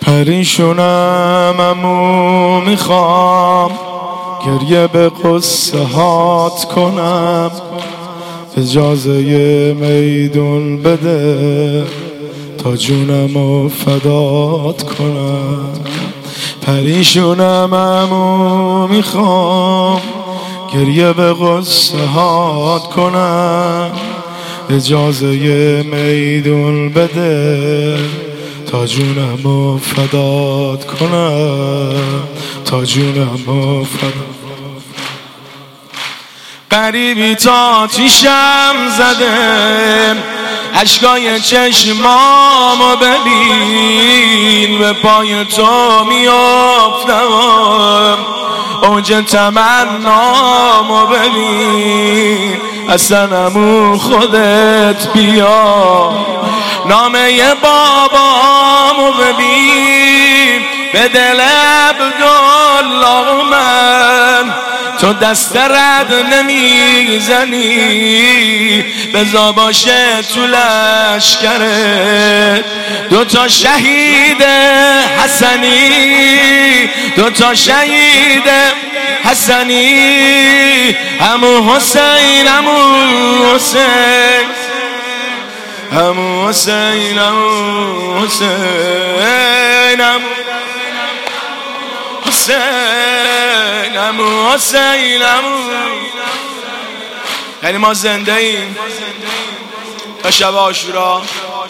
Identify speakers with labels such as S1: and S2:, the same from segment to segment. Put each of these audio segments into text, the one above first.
S1: پریشونم امو میخوام گریه به قصه هات کنم، اجازه میدون بده تا جونمو فدات کنم. پریشونم امو میخوام گریه به قصه هات کنم، اجازه میدون بده تا جونمو فدات کنم، تا جونمو فدات. غریبی تا چیشم زده، اشکای چشمامو ببین، به پای تو میافتم، اوج تمنامو ببین، اصلا امو خودت بیا، نامه بابامو ببین، به دل عبدالله من تو دست رد نمیزنی، بزا باشه تو لشکرت دوتا شهید حسنی، دوتا شهید حسنی، عمو حسین، عمو حسین، عمو حسین، عمو حسین، حسین، عمو حسین، عمو. یعنی ما زنده ایم تا شب عاشورا.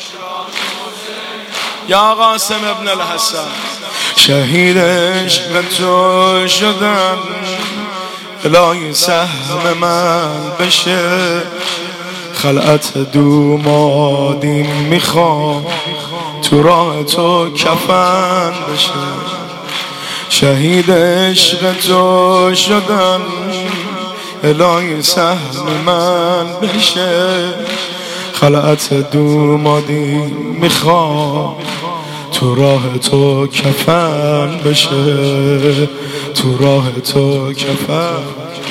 S1: یا قاسم ابن الحسن، شهید عشق تو شدم، الهی سهم من بشه، خلعت دومادین میخوام تو راه تو کفن بشه. شهید عشق تو شدم، الهی سهم من بشه، خلعت دومادین میخوام تو راه تو کفن بشه، تو راه تو کفن.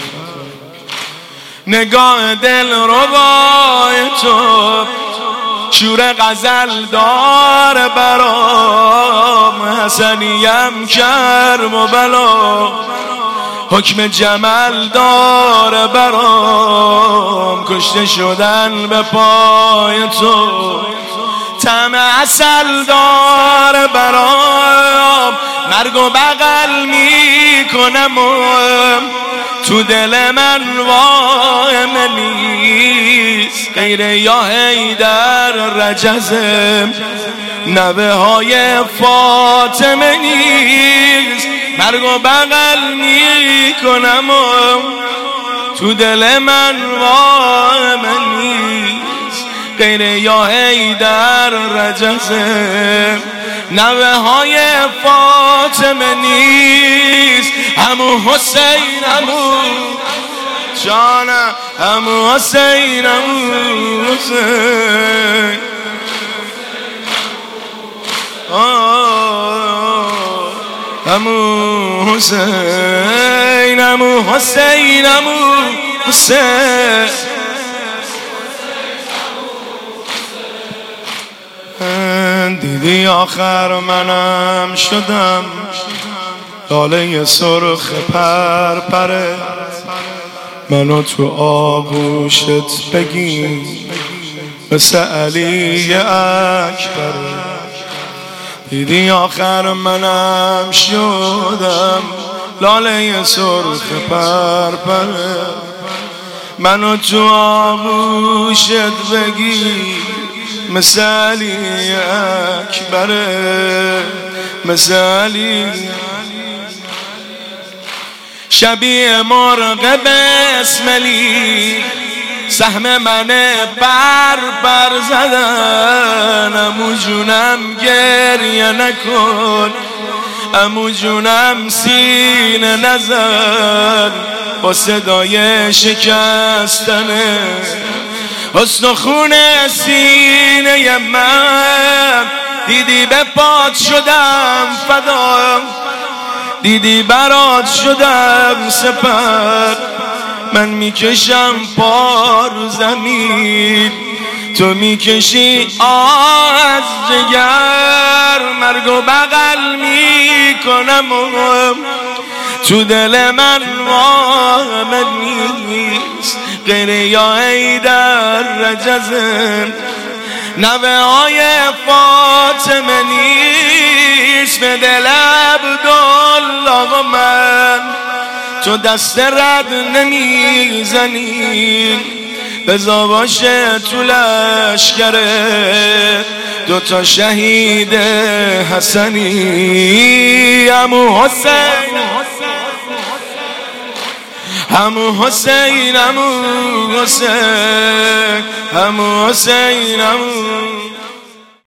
S1: نگاه دل ربای تو شور غزل داره برام، حسنیم کرم و بلا، حکم جمل داره برام، کشته شدن به پای تو، طعم عسل داره برام، مرگ و بغل میکنم تو دل من وایم نیست غیر یا حیدر رجزم، نوه های فاطمه نیست، مرگ و بغل میکنم تو دل من وایم نیست غیر یا حیدر رجزم، نوه های فاطمه نیست، عمو حسین، عمو جانم، عمو حسین، عمو حسین، عمو حسین، عمو حسین، عمو حسین. دیدی آخر منم شدم لاله سرخ پرپره، منو تو آغوشت بگی مثل علی اکبر. دیدی آخر منم شدم لاله سرخ پرپره، منو تو آغوشت بگی مثل علی اکبره، مثل علی. شبیه مرغ بسملی سهم منه بر زدن، عمو جونم گریه نکن، عمو جونم سینه نزن، با صدای شکستنه استخون سینه من. دیدی به پات شدم فدا، دیدی برات شدم سپر، من میکشم پا رو زمین تو میکشی از جگر، مرگ و بغل میکنم تو دل من محمد نیست غیر یا ایدر رجزم، نوه های فاطمه نیست به دل عبدالله و من. تو دست رد نمیزنی بزا باشه تو لشکره دوتا شهید حسنی، عمو حسین عمو حسین عمو حسین عمو حسین عمو